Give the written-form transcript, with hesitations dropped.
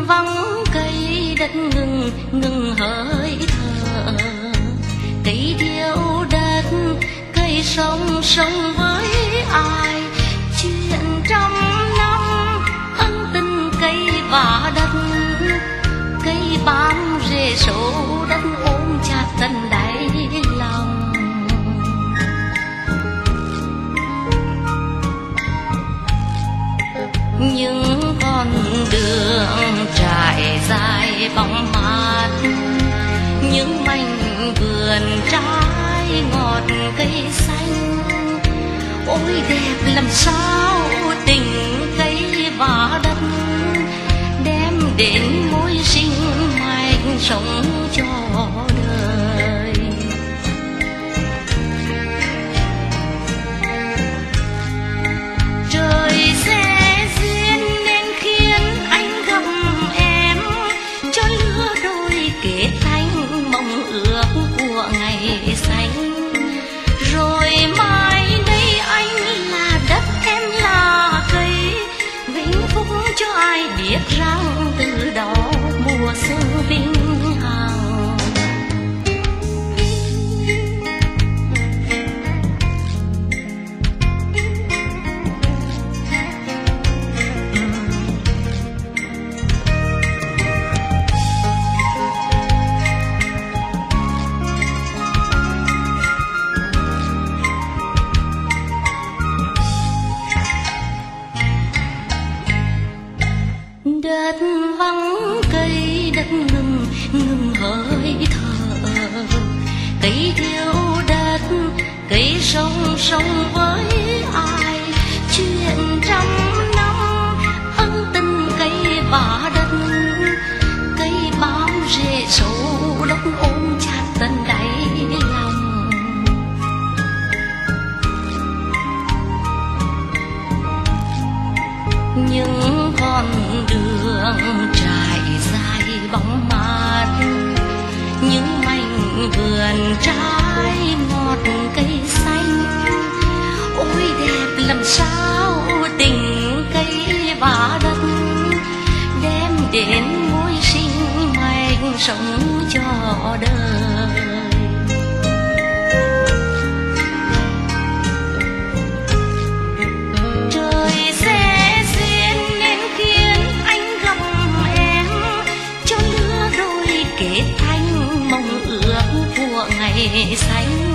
vắng cây đất ngừng ngừng hơi thở, cây thiếu đất cây sống sống với ai, chuyện trăm năm ân tình cây và đất, cây bám rễ sâu đất ôm chặt tận đáy lòng. Những con đường trải dài bóng mát, những mảnh vườn trái ngọt cây xanh, ôi đẹp làm sao tình cây và đất, đem đến mối sinh mạch sống cho đời. Trời sẽ kết thành mong ước của ngày xanh, rồi mai đây anh là đất em là cây, vĩnh phúc cho ai biết rằng từ đó mùa xuân vĩnh hằng. Đất vắng cây đất ngừng ngừng hơi thở, cây thiếu đất cây sống sống với ai, chuyện trăm năm ân tình cây và đất, cây bám rễ sâu đất ôm chặt tận đáy lòng. Những con đường trải dài bóng mát, những mảnh vườn trái ngọt cây xanh, ôi đẹp làm sao tình cây và đất, đem đến mối sinh mạch sống cho đời. Kết thành mong ước của ngày xanh,